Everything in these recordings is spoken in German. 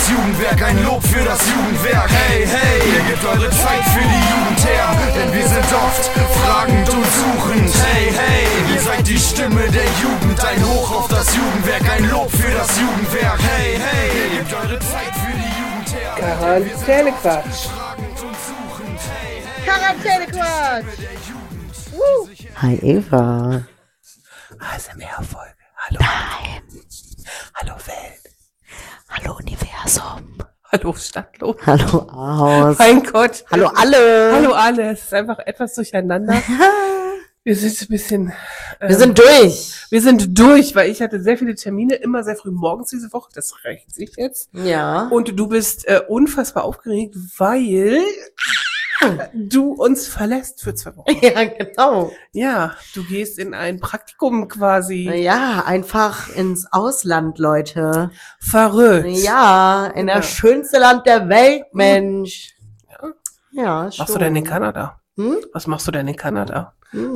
das Jugendwerk, ein Lob für das Jugendwerk. Hey, hey, ihr gebt eure Zeit für die Jugend her, denn wir sind oft fragend und suchend. Hey, hey, ihr seid die Stimme der Jugend, ein Hoch auf das Jugendwerk, ein Lob für das Jugendwerk. Hey, hey, ihr gebt eure Zeit für die Jugend her. Quarantänequatsch. Quarantänequatsch. Hi Eva. ASMR-Folge. Hallo. Nein. Hallo Welt. Hallo Universum. Hallo Stadtlos. Hallo Haus. Mein Gott. Hallo alle. Hallo alle. Es ist einfach etwas durcheinander. Wir sind ein bisschen... Wir sind durch. Wir sind durch, weil ich hatte sehr viele Termine, immer sehr früh morgens diese Woche. Das rächt sich jetzt. Ja. Und du bist unfassbar aufgeregt, weil du uns verlässt für 2 Wochen. Ja, genau. Ja, du gehst in ein Praktikum quasi. Ja, einfach ins Ausland, Leute. Verrückt. Ja, in Ja. das schönste Land der Welt, Mensch. Ja, schon. Was machst du denn in Kanada? Hm? Was machst du denn in Kanada?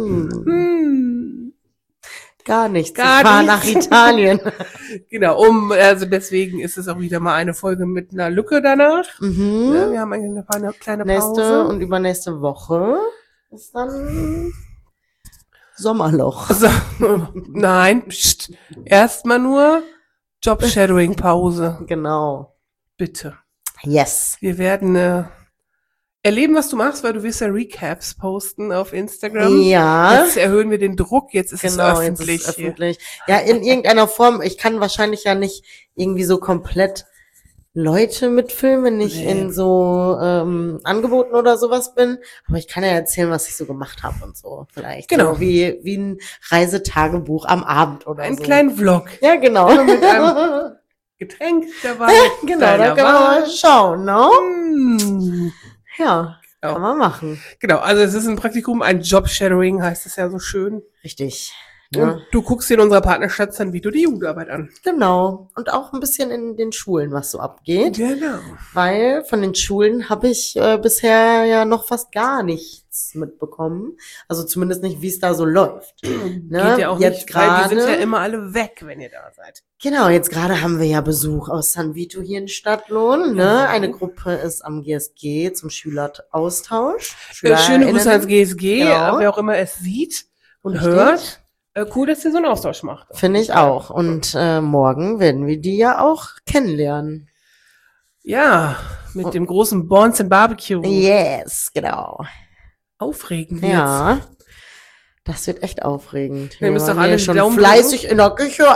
Hm. Gar nichts. Gar ich fahr nichts. nach Italien. Genau, also deswegen ist es auch wieder mal eine Folge mit einer Lücke danach. Ja, wir haben eine kleine Nächste Pause. und übernächste Woche ist dann Sommerloch. Also, nein, pst, erstmal nur Job-Shadowing-Pause. Genau. Bitte. Yes. Wir werden erleben, was du machst, weil du wirst ja Recaps posten auf Instagram. Ja. Jetzt erhöhen wir den Druck, jetzt ist Genau, es öffentlich. jetzt ist es öffentlich. Ja, in irgendeiner Form. Ich kann wahrscheinlich ja nicht irgendwie so komplett Leute mitfilmen, wenn ich Nee. in so Angeboten oder sowas bin. Aber ich kann ja erzählen, was ich so gemacht habe und so. Vielleicht. Genau. So wie ein Reisetagebuch am Abend oder Einen so. kleinen Vlog. Ja, genau. Immer mit einem Getränk dabei. Genau, da deiner kann man Wahl. mal schauen, ne? Mm. Ja, Genau. kann man machen. Genau, also es ist ein Praktikum, ein Job-Shadowing heißt es ja so schön. Richtig. Und Ja. du guckst dir in unserer Partnerstadt San Vito die Jugendarbeit an. Genau. Und auch ein bisschen in den Schulen, was so abgeht. Genau. Weil von den Schulen habe ich bisher ja noch fast gar nichts mitbekommen. Also zumindest nicht, wie es da so läuft. Ne? Geht ja auch jetzt nicht, weil die sind ja gerade. immer alle weg, wenn ihr da seid. Genau, jetzt gerade haben wir ja Besuch aus San Vito hier in Stadtlohn. Ne? Ja. Eine Gruppe ist am GSG zum Schüleraustausch. Schöne Grüße ans GSG, Genau. wer auch immer es sieht und Richtig. hört. Cool, dass ihr so einen Austausch macht. Finde ich auch. Und morgen werden wir die ja auch kennenlernen. Ja, mit dem großen Bonds and Barbecue. Yes, genau. Aufregend wird's. Ja. Das wird echt aufregend. Wir müssen waren doch alle hier die schon Daumen fleißig in der Küche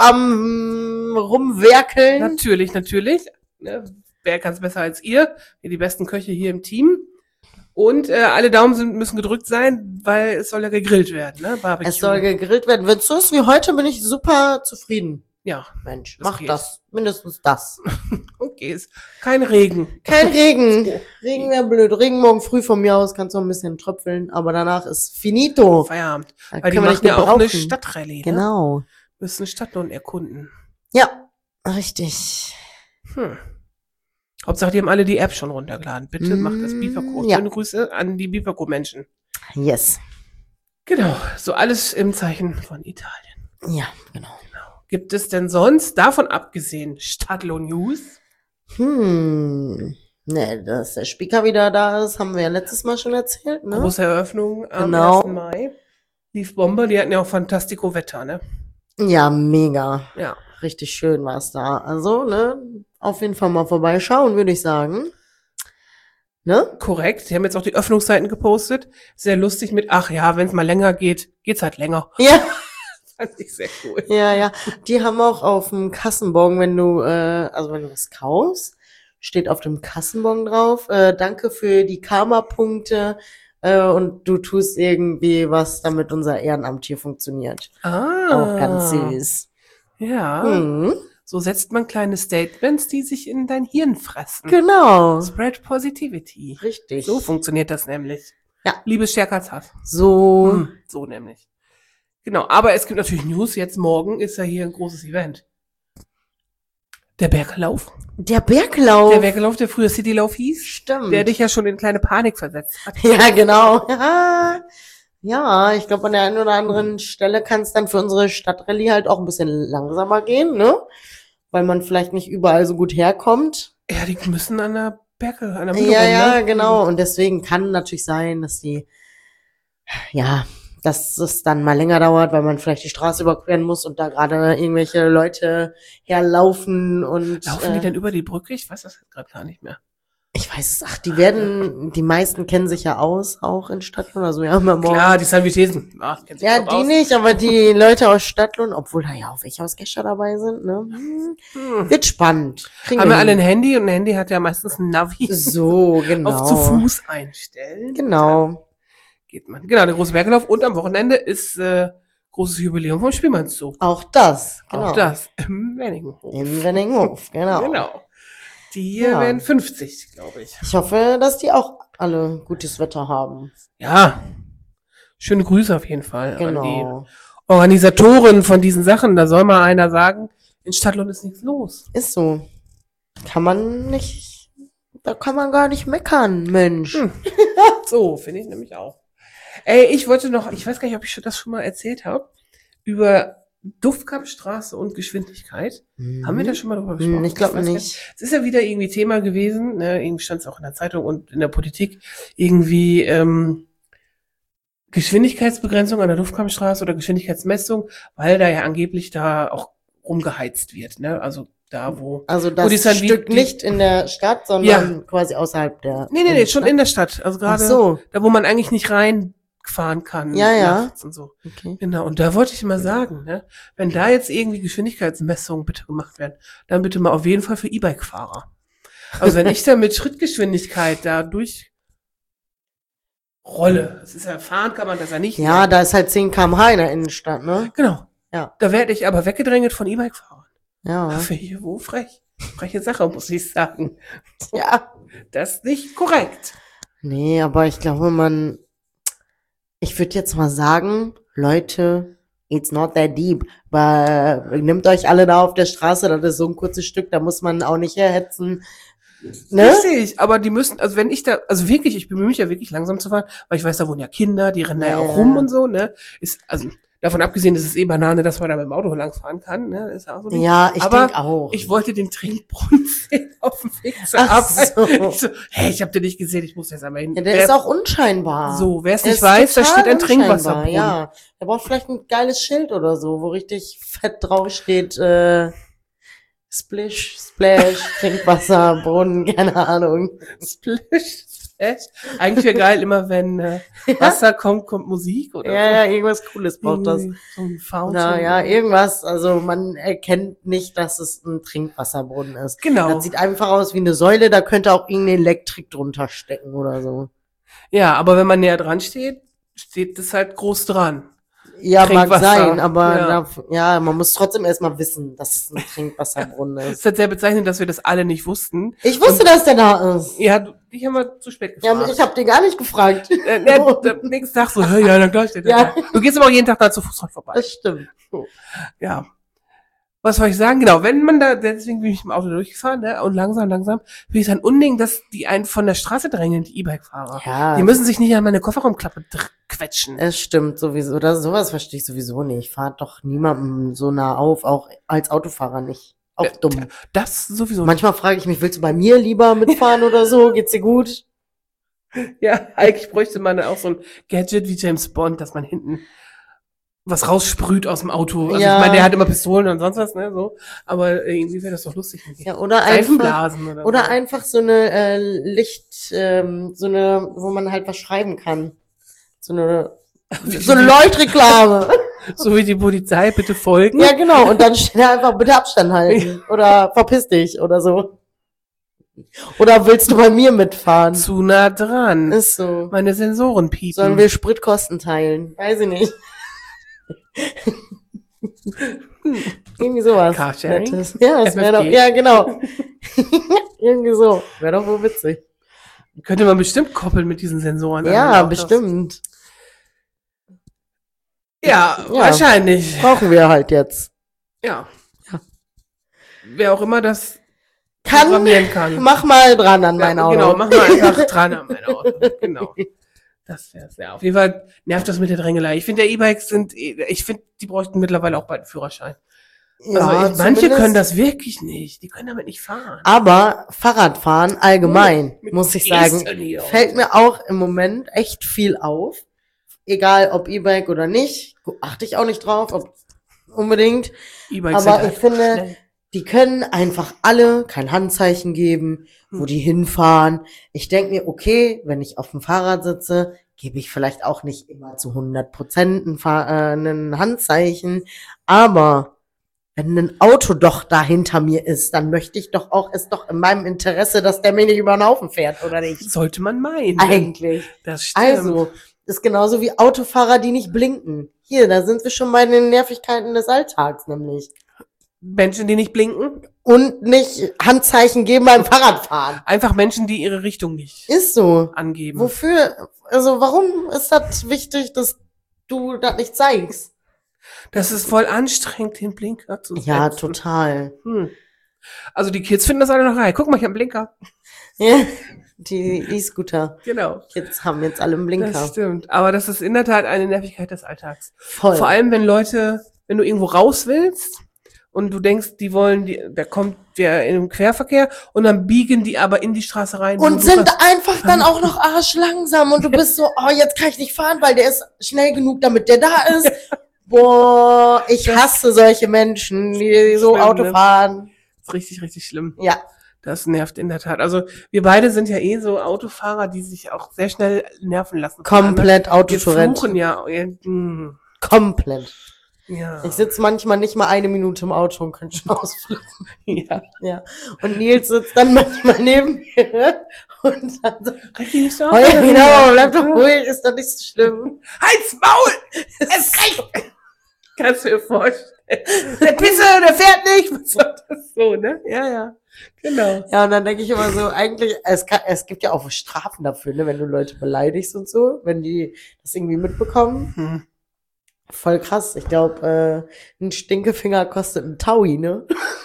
am rumwerkeln. Natürlich. Ne, wer kann es besser als ihr? Ihr die besten Köche hier im Team. Und alle Daumen müssen gedrückt sein, weil es soll ja gegrillt werden, ne? Barbecue. Es soll gegrillt werden. Wenn es so ist wie heute, bin ich super zufrieden. Ja, Mensch, Das mach geht. das. Mindestens das. okay. Ist kein Regen. Kein Regen. Regen wäre blöd. Regen morgen früh von mir aus kannst du ein bisschen tröpfeln, aber danach ist finito. Feierabend. Da Weil die können wir machen nicht ja auch eine gebrauchen. Stadtrallye, ne? Genau. Müssen Stadtlohn erkunden. Ja, richtig. Hauptsache, die haben alle die App schon runtergeladen. Bitte macht das Mm, Biferco. ja. Schöne Grüße an die Biferco-Menschen. Yes. Genau, so alles im Zeichen von Italien. Ja, genau. Gibt es denn sonst, davon abgesehen, Stadtlohn-News? Ne, dass der Speaker wieder da ist, haben wir ja letztes Mal schon erzählt, ne? Große Eröffnung am Genau. 1. Mai. Lief Bombe, die hatten ja auch fantastico Wetter, ne? Ja, mega. Ja. Richtig schön war es da. Also, ne, auf jeden Fall mal vorbeischauen, würde ich sagen. Ne? Korrekt. Die haben jetzt auch die Öffnungszeiten gepostet. Sehr lustig mit, ach ja, wenn es mal länger geht, geht's halt länger. Ja, Fand ich sehr cool. ja. Die haben auch auf dem Kassenbon, wenn du was kaufst, steht auf dem Kassenbon drauf, danke für die Karma-Punkte und du tust irgendwie was, damit unser Ehrenamt hier funktioniert. Auch ganz süß. Ja. Hm, So setzt man kleine Statements, die sich in dein Hirn fressen. genau. Spread Positivity. Richtig. So funktioniert das nämlich. Ja. Liebe ist stärker als Hass. So. So nämlich. Genau, aber es gibt natürlich News. Jetzt morgen ist ja hier ein großes Event. Der Berglauf. Der Berglauf. Der Berglauf, der früher Citylauf hieß. Stimmt. Der dich ja schon in kleine Panik versetzt hat. Ja, genau. Ja, ich glaube, an der einen oder anderen Stelle kann es dann für unsere Stadtrallye halt auch ein bisschen langsamer gehen, ne? Weil man vielleicht nicht überall so gut herkommt. Ja, die müssen an der Berge, an der Ja, Mühle rum, ja, ne? genau. Und deswegen kann natürlich sein, dass es dann mal länger dauert, weil man vielleicht die Straße überqueren muss und da gerade irgendwelche Leute herlaufen und Laufen die denn über die Brücke? Ich weiß das jetzt gerade gar nicht mehr. ich weiß es, die meisten kennen sich ja aus, auch in Stadtlohn, also wir haben ja morgen. Klar, die Sanvitesen. Ach, kennt sich Ja, top die aus. nicht, aber die Leute aus Stadtlohn, obwohl da ja auch welche aus Gescher dabei sind, ne? Wird spannend. Kriegen Haben wir alle ein hin. Handy und ein Handy hat ja meistens ein Navi. So, genau. Auf zu Fuß einstellen. Genau. Geht man. Genau, der große Bergelauf. Und am Wochenende ist großes Jubiläum vom Spielmannszug. Auch das, genau. Auch das im Wenninghof. In Wenninghof, genau. Genau. Die Ja. werden 50, glaube ich. Ich hoffe, dass die auch alle gutes Wetter haben. Ja. Schöne Grüße auf jeden Fall an Genau. die Organisatoren von diesen Sachen. Da soll mal einer sagen, in Stadtlohn ist nichts los. Ist so. Da kann man gar nicht meckern, Mensch. So, finde ich nämlich auch. Ey, ich wollte noch, ich weiß gar nicht, ob ich das schon mal erzählt habe, über Duftkampfstraße und Geschwindigkeit. Haben wir da schon mal drüber gesprochen? Ich glaube weiß gar nicht. Es ist ja wieder irgendwie Thema gewesen, ne? Irgendwie stand es auch in der Zeitung und in der Politik, irgendwie Geschwindigkeitsbegrenzung an der Duftkampfstraße oder Geschwindigkeitsmessung, weil da ja angeblich da auch rumgeheizt wird, ne? Also da, wo... Also Wo das die Sanvi- Stück die- nicht in der Stadt, sondern quasi außerhalb der... Nee, schon in der Stadt. Also Ach gerade so, da, wo man eigentlich nicht reinfahren kann. Ja, ja. Nachts und so. okay. Genau, und da wollte ich mal sagen, ne, wenn da jetzt irgendwie Geschwindigkeitsmessungen bitte gemacht werden, dann bitte mal auf jeden Fall für E-Bike-Fahrer. Also wenn ich da mit Schrittgeschwindigkeit da durch rolle, das ist ja, fahren kann man das ja nicht. Ja, mehr. da ist halt 10 km/h in der Innenstadt, ne? Genau. Ja. Da werde ich aber weggedrängelt von E-Bike-Fahrern. Ja. Finde ich wo frech. Freche Sache, muss ich sagen. Ja. Das ist nicht korrekt. Nee, aber ich glaube, ich würde jetzt mal sagen, Leute, it's not that deep. Aber nehmt euch alle da auf der Straße, das ist so ein kurzes Stück, da muss man auch nicht herhetzen. Ne? Richtig, aber die müssen, also wenn ich da, also wirklich, ich bemühe mich ja wirklich langsam zu fahren, weil ich weiß, da wohnen ja Kinder, die rennen da ja auch rum und so, ne? Ist, also davon abgesehen, ist es eh Banane, dass man da mit dem Auto langfahren kann, ne? Ist ja auch so. Ja, ich Aber denke auch. ich wollte den Trinkbrunnen sehen auf dem Weg zur Ach Arbeit. so. Ich so, hey, ich hab den nicht gesehen, ich muss jetzt einmal hin. Ja, der ist auch unscheinbar. so, wer es Der nicht ist weiß, da total steht ein unscheinbar, Trinkwasserbrunnen. Ja, der braucht vielleicht ein geiles Schild oder so, wo richtig fett drauf steht, Splish, Splash, Trinkwasserbrunnen, keine Ahnung. Splish, Splash. Eigentlich wäre geil, immer wenn Wasser kommt, kommt Musik oder Ja, irgendwas Cooles braucht das. irgendwie so ein Fountain. Oder ja, irgendwas, also man erkennt nicht, dass es ein Trinkwasserbrunnen ist. Genau. Das sieht einfach aus wie eine Säule, da könnte auch irgendeine Elektrik drunter stecken oder so. Ja, aber wenn man näher dran steht, steht das halt groß dran. Ja, mag Trinkwasser. sein, aber Ja. ja, man muss trotzdem erstmal wissen, dass es ein Trinkwasserbrunnen Es ist. ist halt sehr bezeichnend, dass wir das alle nicht wussten. Ich wusste, dass der da ist. Ja, dich haben wir zu spät Ja, gefragt. ich habe den gar nicht gefragt. Nächsten Tag so, hey, ja, dann gleich steht der Ja. da. Du gehst aber auch jeden Tag da zu Fuß dran vorbei. Das stimmt. Ja. Was soll ich sagen? Genau, wenn man da, deswegen bin ich im Auto durchgefahren, ne, und langsam, finde ich es ein Unding, dass die einen von der Straße drängen, die E-Bike-Fahrer. Ja, Die müssen sich nicht an meine Kofferraumklappe quetschen. es stimmt sowieso. Sowas verstehe ich sowieso nicht. Fahrt doch niemandem so nah auf, auch als Autofahrer nicht. Auch dumm. Das sowieso. Manchmal frage ich mich, willst du bei mir lieber mitfahren oder so? Geht's dir gut? Ja, eigentlich bräuchte man auch so ein Gadget wie James Bond, dass man hinten was raussprüht aus dem Auto. Also Ja. ich meine, der hat immer Pistolen und sonst was, ne, so. Aber irgendwie wäre das doch lustig. Ja, oder einfach, Seifenblasen oder so. einfach so eine wo man halt was schreiben kann. So eine Leuchtreklame. So wie die Polizei, bitte folgen. Ja, genau. Und dann steht da einfach bitte Abstand halten. Oder verpiss dich oder so. Oder willst du bei mir mitfahren? Zu nah dran. Ist so. Meine Sensoren piepen. Sollen wir Spritkosten teilen? Weiß ich nicht. Irgendwie sowas. Carsharing? Nettes. Ja, das wäre doch, FFG. ja, genau. Irgendwie so. Wäre doch wohl witzig. Könnte man bestimmt koppeln mit diesen Sensoren. an Ja, den Autos. bestimmt. Ja, Ja. wahrscheinlich. Brauchen wir halt jetzt. Ja. Ja. Wer auch immer das Kann, programmieren kann. mach mal dran an mein Ja, Auto. genau, mach mal einfach dran an mein Auto. Genau. Das wär's, ja. Auf jeden Fall nervt das mit der Drängelei. Ich finde, der E-Bikes die bräuchten mittlerweile auch bald einen Führerschein. Manche zumindest. können das wirklich nicht. Die können damit nicht fahren. Aber Fahrradfahren allgemein, Mit muss ich Geste sagen, hier. fällt mir auch im Moment echt viel auf. Egal ob E-Bike oder nicht, achte ich auch nicht drauf, ob unbedingt. E-Bikes Aber sind ich finde, schnell. die können einfach alle kein Handzeichen geben, wo die hinfahren. Ich denke mir, okay, wenn ich auf dem Fahrrad sitze, gebe ich vielleicht auch nicht immer zu 100% ein Handzeichen. Aber wenn ein Auto doch da hinter mir ist, dann möchte ich doch auch, ist doch in meinem Interesse, dass der mir nicht über den Haufen fährt, oder nicht? Sollte man meinen. Eigentlich. Das stimmt. Also, ist genauso wie Autofahrer, die nicht blinken. Hier, da sind wir schon bei den Nervigkeiten des Alltags, nämlich. Menschen, die nicht blinken. Und nicht Handzeichen geben beim Fahrradfahren. Einfach Menschen, die ihre Richtung nicht Ist so. angeben. Wofür, also warum ist das wichtig, dass du das nicht zeigst? Das ist voll anstrengend, den Blinker zu setzen. Ja, total. Also die Kids finden das alle noch geil. Guck mal, ich habe einen Blinker. Ja, die E-Scooter. Genau. Kids haben jetzt alle einen Blinker. Das stimmt. Aber das ist in der Tat eine Nervigkeit des Alltags. Voll. Vor allem, wenn du irgendwo raus willst und du denkst, da kommt der in den Querverkehr und dann biegen die aber in die Straße rein. Und sind einfach dann auch noch arschlangsam und du bist so, oh, jetzt kann ich nicht fahren, weil der ist schnell genug, damit der da ist. Boah, ich hasse solche Menschen, die so Schlimm, Auto ne? fahren. Das ist richtig, richtig schlimm. Ja, Das nervt in der Tat. Also wir beide sind ja so Autofahrer, die sich auch sehr schnell nerven lassen. komplett Wir Autotourette. fluchen ja. Komplett. Ja. Ich sitze manchmal nicht mal eine Minute im Auto und könnte schon ausflippen. Ja. Ja. Und Nils sitzt dann manchmal neben mir und dann so, Richtig so. genau, bleib doch ruhig, ist doch nicht so schlimm. Halt's Maul! Es reicht! Kannst du dir vorstellen. Der Pisse, der fährt nicht. Was soll das so, ne? Ja. Genau. Ja, und dann denke ich immer so, eigentlich, es gibt ja auch Strafen dafür, ne, wenn du Leute beleidigst und so, wenn die das irgendwie mitbekommen. Voll krass. Ich glaube, ein Stinkefinger kostet einen Taui, ne?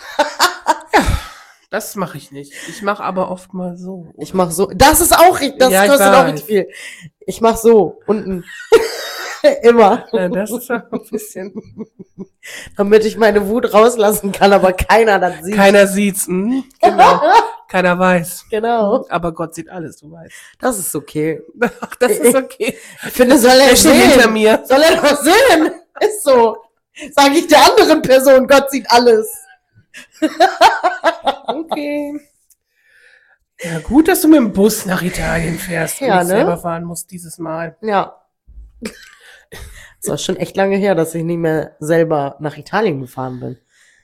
Das mache ich nicht. Ich mache aber oft mal so. Ich mach so. Das ist auch richtig, das Ja, ich kostet auch weiß. richtig viel. Ich mach so, unten. Immer. Ja, das ist auch ein bisschen. Damit ich meine Wut rauslassen kann, aber keiner das sieht. Keiner sieht's. Genau. Keiner weiß. Genau. Aber Gott sieht alles, du weißt. Das ist okay. Ach, das ist okay. Ich finde, soll er Er steht hinter sehen. mir. Soll er doch sehen. Ist so. Sag ich der anderen Person, Gott sieht alles. Okay. Ja, gut, dass du mit dem Bus nach Italien fährst und Ja, nicht ne? selber fahren musst dieses Mal. Ja. Es war schon echt lange her, dass ich nicht mehr selber nach Italien gefahren bin.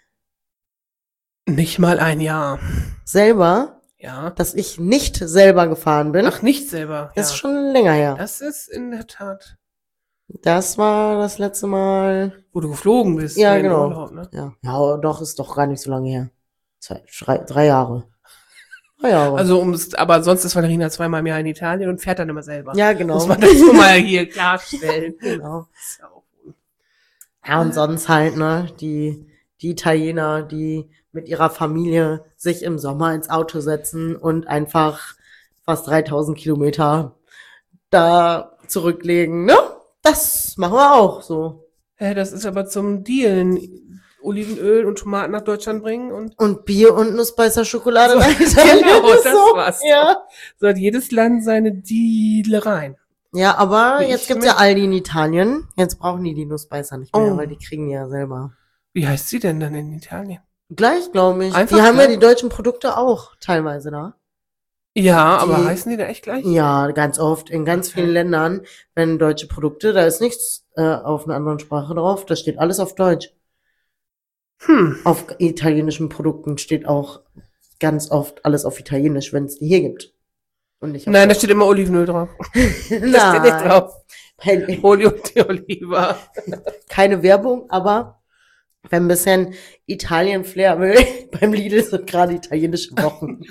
Nicht mal ein Jahr. Selber, Ja. dass ich nicht selber gefahren bin, Ach, nicht selber. ist Ja. schon länger her. Das ist in der Tat, Das war das letzte Mal. wo du geflogen bist. Ja, in den genau. Urlaub, ne? Ja, doch, ist doch gar nicht so lange her. 3 Jahre. 3 Jahre. Also aber sonst ist Valerina zweimal im Jahr in Italien und fährt dann immer selber. ja, genau. Muss man das schon mal hier klarstellen. Genau. Ist ja auch gut. Ja, und sonst halt, ne, die Italiener, die mit ihrer Familie sich im Sommer ins Auto setzen und einfach fast 3000 Kilometer da zurücklegen, ne? Das machen wir auch so. Das ist aber zum Dealen. Olivenöl und Tomaten nach Deutschland bringen Und Bier und Nussbeißer Schokolade. So, nach Italien. genau, das So, war's. Ja. So hat jedes Land seine Dealereien. Ja, aber Wie jetzt ich gibt's mit- ja Aldi in Italien. Jetzt brauchen die Nussbeißer nicht mehr, Oh. weil die kriegen die ja selber. Wie heißt sie denn dann in Italien? Gleich, glaube ich. Einfach Die haben ja gleich? die deutschen Produkte auch teilweise da. Ja, aber Die- heißen die da echt gleich? Ja, ganz oft. In ganz Okay. vielen Ländern, wenn deutsche Produkte, da ist nichts auf einer anderen Sprache drauf. Da steht alles auf Deutsch. Auf italienischen Produkten steht auch ganz oft alles auf Italienisch, wenn es die hier gibt. Und nicht auf Nein, da steht immer Olivenöl drauf. Da steht nicht Nein. drauf. Weil- Olio di Oliva. Keine Werbung, aber wenn ein bisschen Italien-Flair will, beim Lidl sind gerade italienische Wochen.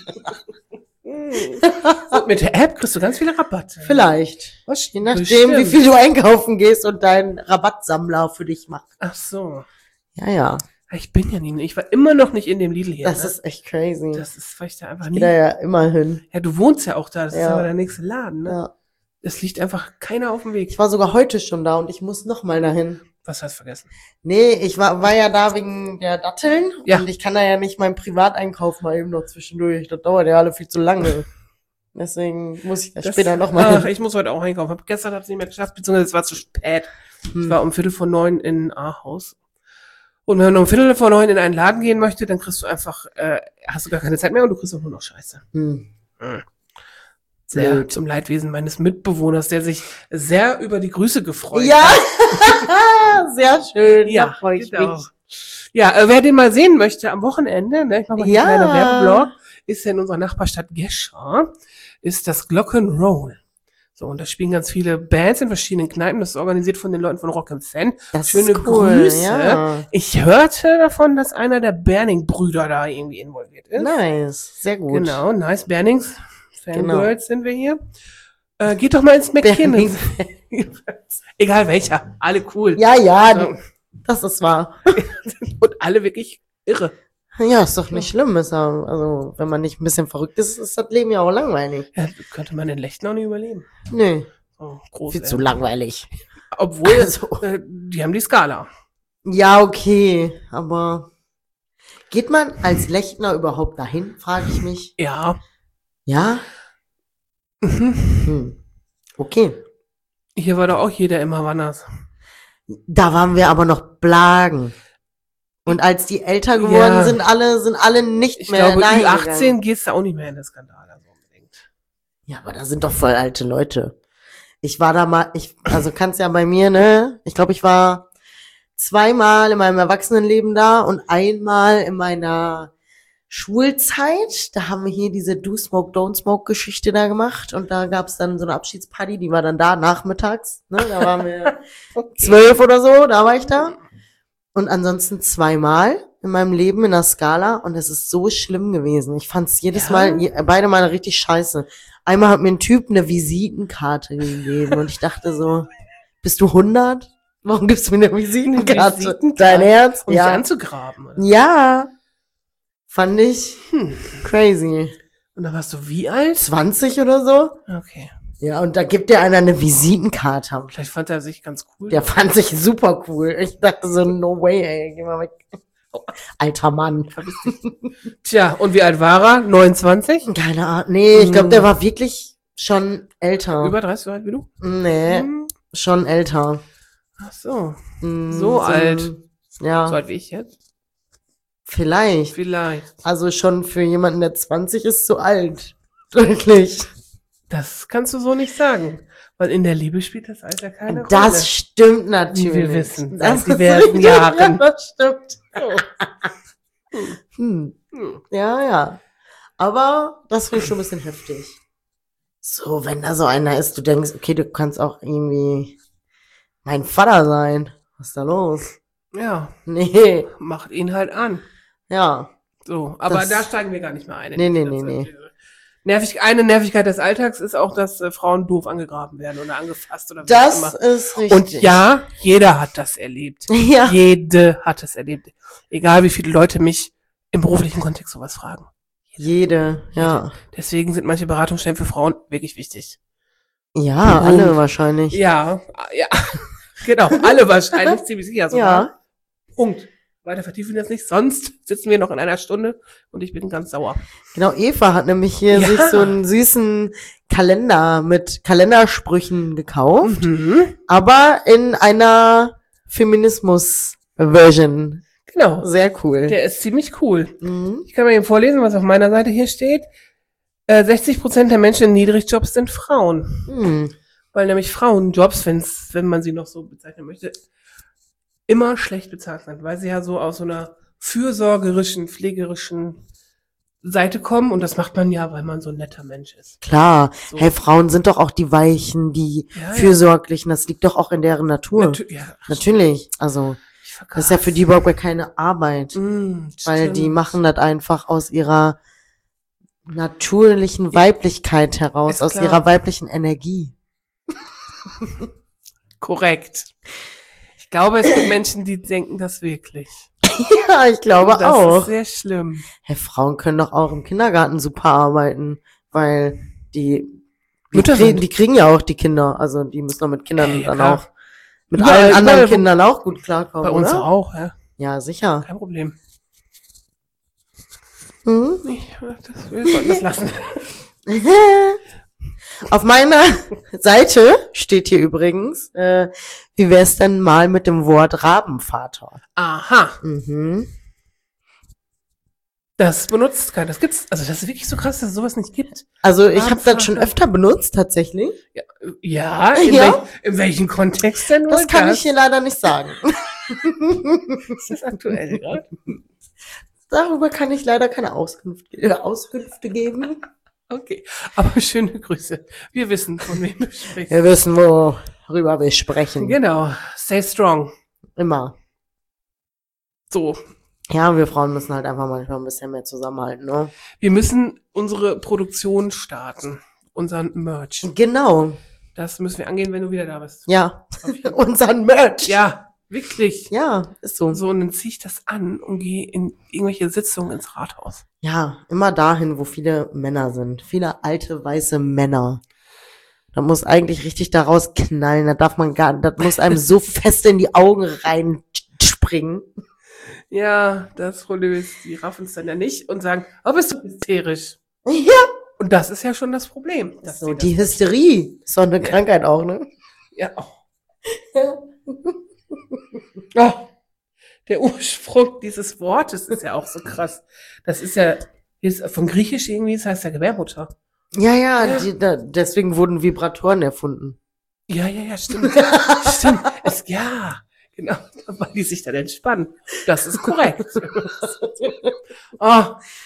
Und mit der App kriegst du ganz viele Rabatte. Vielleicht. Was? Je nachdem, Bestimmt. wie viel du einkaufen gehst und dein Rabattsammler für dich macht. Ach so. Ja, ja. Ich bin ja nie, ich war immer noch nicht in dem Lidl hier. Das ne? ist echt crazy. Das ist, weil ich da einfach Ich nie. geh da ja immer hin. Ja, du wohnst ja auch da, das ist Ja. aber der nächste Laden, ne? Ja. Es liegt einfach keiner auf dem Weg. Ich war sogar heute schon da und ich muss noch mal dahin. Was hast du vergessen? Nee, ich war ja da wegen der Datteln. Ja. Und ich kann da ja nicht meinen Privateinkauf mal eben noch zwischendurch. Das dauert ja alle viel zu lange. Deswegen muss ich da später nochmal hin. Ich muss heute auch einkaufen. Gestern habe ich es nicht mehr geschafft, beziehungsweise es war zu spät. Ich war um 8:45 in Ahaus. Und wenn man um 8:45 in einen Laden gehen möchte, dann kriegst du einfach, hast du gar keine Zeit mehr und du kriegst auch nur noch Scheiße. Sehr Blöd. zum Leidwesen meines Mitbewohners, der sich sehr über die Grüße gefreut Ja, hat. sehr schön. Ja, da freue ich genau. mich. Ja, wer den mal sehen möchte am Wochenende, ne, ich mache mal einen Ja. kleinen Werbeblog, ist ja in unserer Nachbarstadt Gescher, ist das Glockenroll. So, und da spielen ganz viele Bands in verschiedenen Kneipen. Das ist organisiert von den Leuten von Rock im Fan. Das Schöne ist cool, Grüße. ja. Ich hörte davon, dass einer der Berning-Brüder da irgendwie involviert ist. Nice, sehr gut. Genau, nice. Bernings. Genau. Fangirls sind wir hier. Geht doch mal ins McKinnon. Egal welcher. Alle cool. Ja, ja, So. das ist wahr. Und alle wirklich irre. Ja, ist doch nicht schlimm. Ist ja, also, wenn man nicht ein bisschen verrückt ist, ist das Leben ja auch langweilig. Ja, könnte man in Lechten auch nicht überleben. Nee, So, groß. viel zu langweilig. Obwohl, Also. Die haben die Skala. Ja, okay, aber geht man als Lechtner überhaupt dahin, frage ich mich. Ja. Ja? Okay. Hier war doch auch jeder immer Wanners. Da waren wir aber noch Blagen. Und als die älter geworden Ja. sind alle nicht Ich mehr glaube, dahin Ü18 gegangen. gehst du auch nicht mehr in den Skandal. Also unbedingt. Ja, aber da sind doch voll alte Leute. Ich war da mal, also kannst ja bei mir, ne? Ich glaube, ich war 2-mal in meinem Erwachsenenleben da und einmal in meiner Schulzeit. Da haben wir hier diese Do Smoke, Don't Smoke Geschichte da gemacht und da gab's dann so eine Abschiedsparty, die war dann da nachmittags, ne? Da waren wir 12 oder so, da war ich da. Und ansonsten 2-mal in meinem Leben in der Skala und es ist so schlimm gewesen. Ich fand's jedes Ja? Mal, beide Male richtig scheiße. Einmal hat mir ein Typ eine Visitenkarte gegeben und ich dachte so, bist du 100? Warum gibst du mir eine Visitenkarte? Visitenkarte? Dein Ernst? Um dich Ja. anzugraben. Oder? Ja. Fand ich crazy. Und dann warst du wie alt? 20 oder so? Okay. Ja, und da gibt dir einer eine Visitenkarte. Vielleicht fand er sich ganz cool. Der fand sich super cool. Ich dachte so, no way, ey, geh mal weg. Alter Mann. Tja, und wie alt war er? 29? Keine Ahnung. Nee, ich glaube, der war wirklich schon älter. Über 30 so alt wie du? Nee, schon älter. Ach so. Mm, So alt. Ja, So alt wie ich jetzt? vielleicht. Vielleicht. Also schon für jemanden, der 20 ist, so alt. Wirklich. Das kannst du so nicht sagen. Weil in der Liebe spielt das Alter keine Rolle. Das stimmt natürlich. Wie wir wissen, Das seit diversen ist- Jahren. Ja, das stimmt. So. Hm. Hm. Ja, ja. Aber das finde ich schon ein bisschen heftig. So, wenn da so einer ist, du denkst, okay, du kannst auch irgendwie mein Vater sein. Was ist da los? Ja, Nee, macht ihn halt an. ja. So, aber Das- da steigen wir gar nicht mehr ein. Nee, nee, nee. Eine Nervigkeit des Alltags ist auch, dass Frauen doof angegraben werden oder angefasst oder wie auch Das immer. ist richtig. Und ja, jeder hat das erlebt. Ja. Jede hat es erlebt. Egal wie viele Leute mich im beruflichen Kontext sowas fragen. Jede, ja. Deswegen sind manche Beratungsstellen für Frauen wirklich wichtig. Ja, Warum? alle wahrscheinlich. Ja, ja. Genau, alle wahrscheinlich, ziemlich sicher sogar. Ja. Punkt. Weiter vertiefen wir das nicht, sonst sitzen wir noch in einer Stunde und ich bin ganz sauer. Genau, Eva hat nämlich hier Ja. sich so einen süßen Kalender mit Kalendersprüchen gekauft, aber in einer Feminismus-Version. Genau. Sehr cool. Der ist ziemlich cool. Mhm. Ich kann mal eben vorlesen, was auf meiner Seite hier steht. 60% der Menschen in Niedrigjobs sind Frauen. Hm. Weil nämlich Frauenjobs, wenn man sie noch so bezeichnen möchte, immer schlecht bezahlt sind, weil sie ja so aus so einer fürsorgerischen, pflegerischen Seite kommen und das macht man ja, weil man so ein netter Mensch ist. Klar. So. Hey, Frauen sind doch auch die Weichen, die Ja, ja. Fürsorglichen. Das liegt doch auch in deren Natur. Ja, Natürlich. Also, ich das ist ja für die überhaupt gar keine Arbeit. Weil die machen das einfach aus ihrer natürlichen Weiblichkeit heraus, Ist aus klar. ihrer weiblichen Energie. Korrekt. Ich glaube, es gibt Menschen, die denken das wirklich. Ja, ich glaube das auch. ist sehr schlimm. Hey, Frauen können doch auch im Kindergarten super arbeiten, weil die Mütter sind. kriegen ja auch die Kinder, also die müssen auch mit Kindern Ja, dann klar. auch mit Überall, allen anderen überall, Kindern auch gut klarkommen, Bei uns oder? auch, ja. Ja, sicher. Kein Problem. Mhm. Wir sollten das lassen. Auf meiner Seite steht hier übrigens, wie wär's denn mal mit dem Wort Rabenvater? Aha. Mhm. Das benutzt keiner. Das gibt's. Also das ist wirklich so krass, dass es sowas nicht gibt. Also ich habe das schon Rabenvater. öfter benutzt, tatsächlich. Ja, Ja. in welchem Kontext denn? Das kann ich hier leider nicht sagen. Ist das aktuell gerade? Darüber kann ich leider keine Auskünfte geben. Okay, aber schöne Grüße. Wir wissen, von wem du sprichst. Wir wissen, worüber wir sprechen. Genau, stay strong. Immer. So, Ja, wir Frauen müssen halt einfach manchmal ein bisschen mehr zusammenhalten, ne? wir müssen unsere Produktion starten. Unseren Merch. Genau. Das müssen wir angehen, wenn du wieder da bist. Ja. Auf jeden Fall. Unseren Merch. Ja, wirklich. Ja, ist so. So, und dann ziehe ich das an und gehe in irgendwelche Sitzungen ins Rathaus. Ja, immer dahin, wo viele Männer sind. Viele alte, weiße Männer. Da muss eigentlich richtig daraus knallen. Das muss einem so fest in die Augen reinspringen. Ja, das Problem ist, die raffen es dann ja nicht und sagen, oh, bist du hysterisch? Ja. Und das ist ja schon das Problem. Dass So, sie die das, Hysterie ist doch eine Krankheit auch, ne? ja, oh, der Ursprung dieses Wortes ist ja auch so krass. Das ist ja ist von Griechisch irgendwie, das heißt ja Gebärmutter. Ja, Ja. deswegen wurden Vibratoren erfunden. Ja, stimmt. Stimmt. Ja, genau, weil die sich dann entspannen. Das ist korrekt. Oh,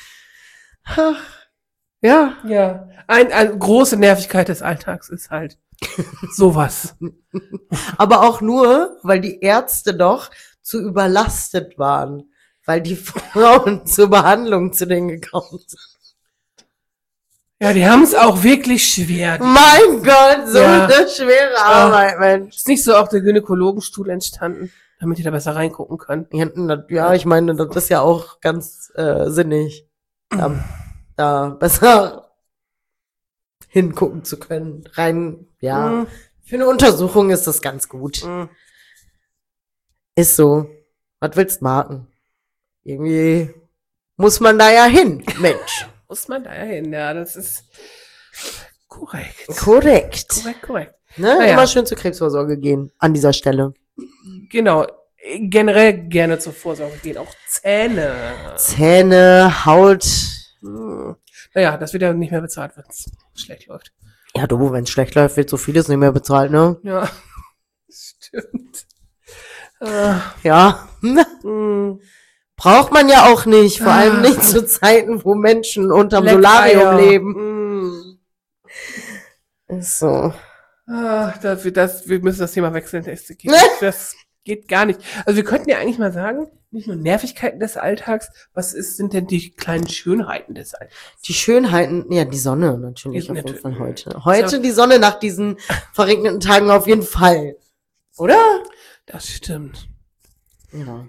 Ja. ja. Eine große Nervigkeit des Alltags ist halt sowas. Aber auch nur, weil die Ärzte doch zu überlastet waren. Weil die Frauen zur Behandlung zu denen gekommen sind. Ja, die haben es auch wirklich schwer. Mein Gott, so Ja. eine schwere Arbeit, Mensch. Ist nicht so auch der Gynäkologenstuhl entstanden, damit die da besser reingucken können. Ja, ich meine, das ist ja auch ganz sinnig, da besser hingucken zu können. Ja. Mhm. Für eine Untersuchung ist das ganz gut. Mhm. Ist so. Was willst du machen? Irgendwie muss man da ja hin, Mensch. Muss man da ja hin, ja, das ist korrekt. Korrekt. Korrekt. Ne? Naja. Immer schön zur Krebsvorsorge gehen, an dieser Stelle. Genau. Generell gerne zur Vorsorge gehen. Auch Zähne. Zähne, Haut. Hm. Naja, das wird ja nicht mehr bezahlt, wenn es schlecht läuft. Ja, du, wenn es schlecht läuft, wird so vieles nicht mehr bezahlt, ne? Ja, stimmt. Ja. Hm. Braucht man ja auch nicht, vor allem nicht zu Zeiten, wo Menschen unterm Leckeier. Solarium leben. Hm. Ist so. Wir müssen das Thema wechseln. Das geht gar nicht. Also wir könnten ja eigentlich mal sagen, nicht nur Nervigkeiten des Alltags, sind denn die kleinen Schönheiten des Alltags? Die Schönheiten, ja, die Sonne natürlich Die- auf jeden natürlich. Fall heute. Heute die Sonne nach diesen verregneten Tagen auf jeden Fall. Oder? Das stimmt. Ja.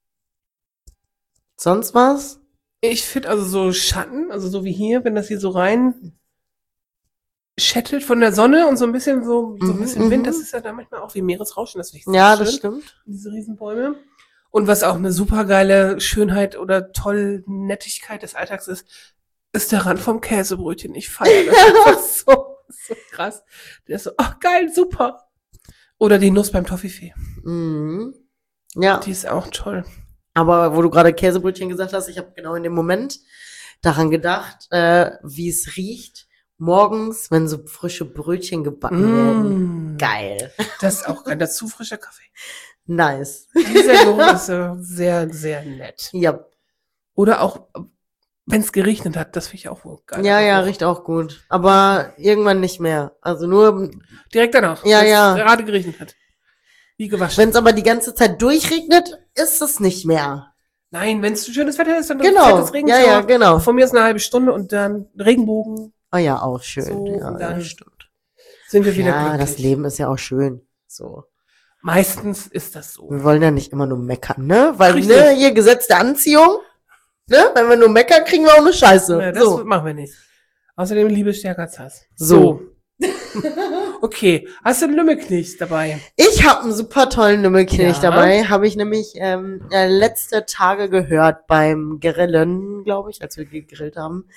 Sonst was? Ich finde also so Schatten, also so wie hier, wenn das hier so rein schättelt von der Sonne und so ein bisschen ein bisschen Wind, das ist ja da manchmal auch wie Meeresrauschen, das finde ich Ja, sehr das schön, stimmt. diese Riesenbäume. Und was auch eine supergeile Schönheit oder toll Nettigkeit des Alltags ist der Rand vom Käsebrötchen. Ich feiere das einfach so krass. Der ist so, ach geil, super. Oder die Nuss beim Toffifee. Mhm. Ja. Die ist auch toll. Aber wo du gerade Käsebrötchen gesagt hast, ich habe genau in dem Moment daran gedacht, wie es riecht, morgens, wenn so frische Brötchen gebacken werden. Geil. Das ist auch geil. Dazu frischer Kaffee. Nice. Dieser Geruch ist sehr, sehr nett. Ja, Oder auch, wenn es geregnet hat, das finde ich auch wohl geil. ja, riecht auch gut. Aber irgendwann nicht mehr. Also nur, Direkt danach. Ja, wenn es ja. gerade geregnet hat. Wie gewaschen. wenn es aber die ganze Zeit durchregnet, ist es nicht mehr. Nein, wenn es schönes Wetter ist, dann Genau. das Regenschauer. Ja, genau. Von mir ist eine halbe Stunde und dann Regenbogen. Oh ja, auch schön. So, ja, und dann das stimmt. Sind wir wieder Ja, glücklich. das Leben ist ja auch schön. So. Meistens ist das so. Wir wollen ja nicht immer nur meckern, ne? Weil, Richtig. ne, hier Gesetz der Anziehung, ne? Wenn wir nur meckern, kriegen wir auch eine Scheiße. Ja, das so. machen wir nicht. Außerdem Liebe stärker als Hass. So. Okay, hast du einen Lümmelknecht dabei? Ich habe einen super tollen Lümmelknecht Ja. dabei. Habe ich nämlich letzte Tage gehört beim Grillen, glaube ich, als wir gegrillt haben.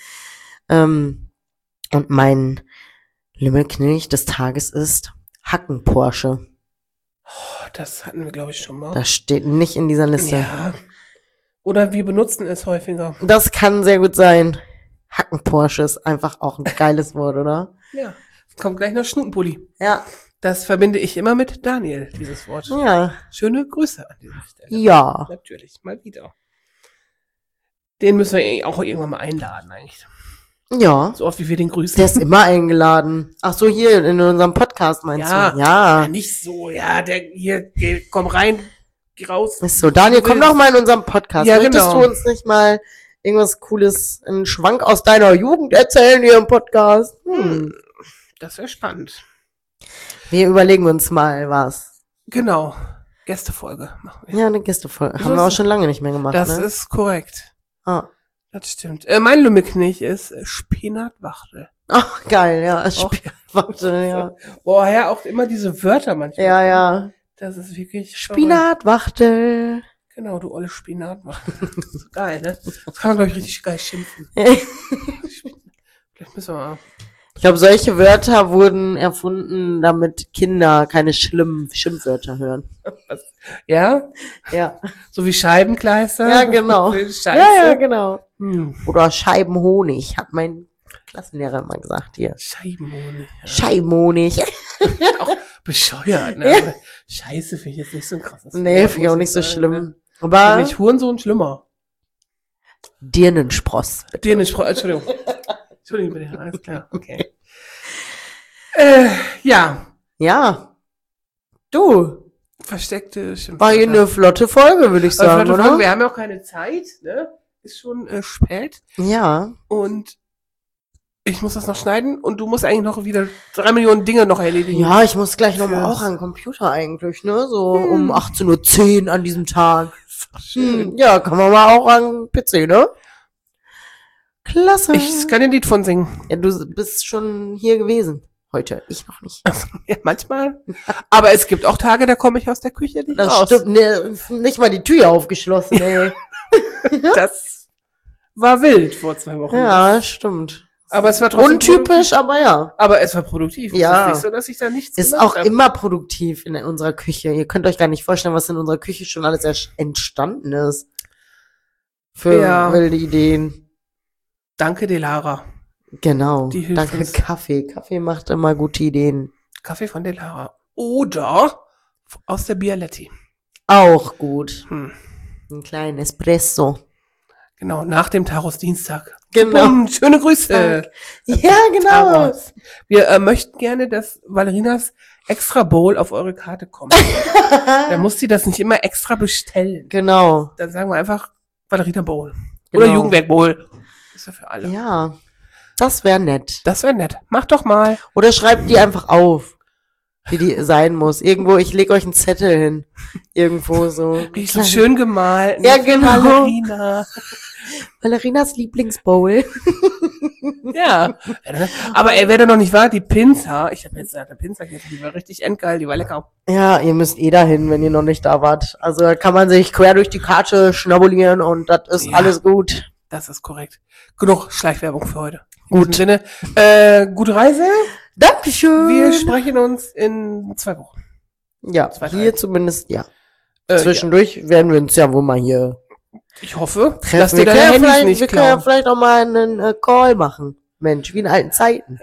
Und mein Lümmelknecht des Tages ist Hacken-Porsche. Oh, das hatten wir, glaube ich, schon mal. Das steht nicht in dieser Liste. Ja. Oder wir benutzen es häufiger. Das kann sehr gut sein. Hacken-Porsche ist einfach auch ein geiles Wort, oder? Ja. Kommt gleich noch Schnutenpulli. Ja. Das verbinde ich immer mit Daniel, dieses Wort. Ja. Schöne Grüße an dieser Stelle. Ja. Natürlich, mal wieder. Den müssen wir auch irgendwann mal einladen, eigentlich. Ja. So oft, wie wir den grüßen. Der ist immer eingeladen. Ach so, hier in unserem Podcast meinst Ja. du? Ja. Ja, nicht so, ja, der hier, komm rein, geh raus. Ist so. Daniel, komm doch mal in unserem Podcast. Ja, Möchtest genau. du uns nicht mal irgendwas Cooles, einen Schwank aus deiner Jugend erzählen hier im Podcast? Das wäre spannend. Wir überlegen uns mal was. Genau. Gästefolge machen wir. Ja, eine Gästefolge. So Haben wir ist auch schon lange nicht mehr gemacht, Das ne? ist korrekt. Ah. Das stimmt. Mein Lümmelknecht ist Spinatwachtel. Ach, geil, ja. Auch- Warte, ja. Boah, ja, auch immer diese Wörter manchmal. Ja, ja. Das ist wirklich Spinatwachtel. Genau, du olle Spinatwachtel. Das ist geil, ne? Das kann man, glaube ich, richtig geil schimpfen. Vielleicht müssen wir mal. Ich glaube, solche Wörter wurden erfunden, damit Kinder keine schlimmen Schimpfwörter hören. Ja? Ja. So wie Scheibenkleister. Ja, genau. Scheiße. Ja, genau. Hm. Oder Scheibenhonig, hat mein Klassenlehrer immer gesagt hier. Scheibenhonig. Ja. Scheibenhonig. Auch bescheuert, ne? Scheiße finde ich jetzt nicht so ein krasses Nee, Wort, finde ich auch muss nicht so sagen, schlimm. ne? Aber Finde ich Hurensohn schlimmer. Dirnenspross. Entschuldigung. Entschuldigung bitte, alles klar, okay. Ja, Ja. Du, versteckte Schimpfwörter. war hier eine flotte Folge, würde ich sagen, Flotte oder? Folge. Wir haben ja auch keine Zeit, ne? Ist schon spät. Ja. Und ich muss das noch schneiden und du musst eigentlich noch wieder 3 Millionen Dinge noch erledigen. Ja, ich muss gleich nochmal Fürs- auch an den Computer eigentlich, ne? So um 18:10 Uhr an diesem Tag. Schön. Ja, kann man mal auch an den PC, ne? Klasse. Ich kann dir ein Lied von singen. Ja, du bist schon hier gewesen. Heute. Ich noch nicht. Ja, manchmal. Aber es gibt auch Tage, da komme ich aus der Küche nicht Das raus. stimmt. Ne, nicht mal die Tür aufgeschlossen, ey. Das war wild vor 2 Wochen. Ja, stimmt. Aber es war trotzdem Untypisch, aber ja. Aber es war produktiv. Ja. Es ist nicht so, dass ich da nichts Ist gemacht auch hab. immer produktiv in unserer Küche. Ihr könnt euch gar nicht vorstellen, was in unserer Küche schon alles entstanden ist. Für Ja. wilde Ideen. Danke, Delara. Genau. Die hilft Danke, uns. Kaffee. Kaffee macht immer gute Ideen. Kaffee von Delara. Oder aus der Bialetti. Auch gut. Hm. Ein kleinen Espresso. Genau, nach dem Taros-Dienstag. Genau. Schöne Grüße. Ja, genau. Taros. Wir möchten gerne, dass Valerinas extra Bowl auf eure Karte kommt. Dann muss sie das nicht immer extra bestellen. Genau. Dann sagen wir einfach Valerina Bowl. Genau. Oder Jugendwerk Bowl. Ist ja für alle. Ja. Das wäre nett. Das wäre nett. Macht doch mal. Oder schreibt die einfach auf, wie die sein muss. Irgendwo, ich lege euch einen Zettel hin. Irgendwo so. Richtig so schön gemalt. Ja, genau. Valerina. Valerinas Lieblingsbowl. Ja. Aber wer da noch nicht war, die Pinza. Ich habe jetzt eine Pinza gegessen, die war richtig endgeil, die war lecker. Ja, ihr müsst dahin, wenn ihr noch nicht da wart. Also da kann man sich quer durch die Karte schnabulieren und das ist Ja. alles gut. Das ist korrekt. Genug Schleichwerbung für heute. Gut. In diesem Sinne, gute Reise. Dankeschön. Wir sprechen uns in 2 Wochen. Ja, Zwei, hier drei. zumindest, ja. Ja. Zwischendurch werden wir uns ja wohl mal hier Ich hoffe, treffen. dass Wir dir können, deine ja Handys vielleicht, nicht wir können ja klauen. vielleicht auch mal einen Call machen. Mensch, wie in alten Zeiten.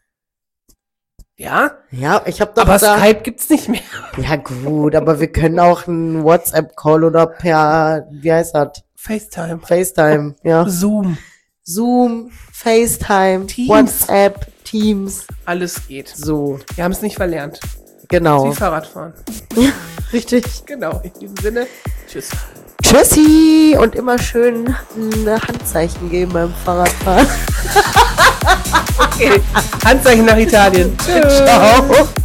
Ja, Ja, ich habe doch aber da... Skype gibt's nicht mehr. Ja gut, aber wir können auch einen WhatsApp-Call oder per, wie heißt das? FaceTime, FaceTime, ja. Zoom, Zoom, FaceTime, Teams. WhatsApp, Teams, alles geht. so, Wir haben es nicht verlernt. genau. Wie Fahrradfahren. Richtig. Genau, in diesem Sinne, tschüss. Tschüssi und immer schön ein Handzeichen geben beim Fahrradfahren. Okay, Handzeichen nach Italien. Tschüss. Ciao.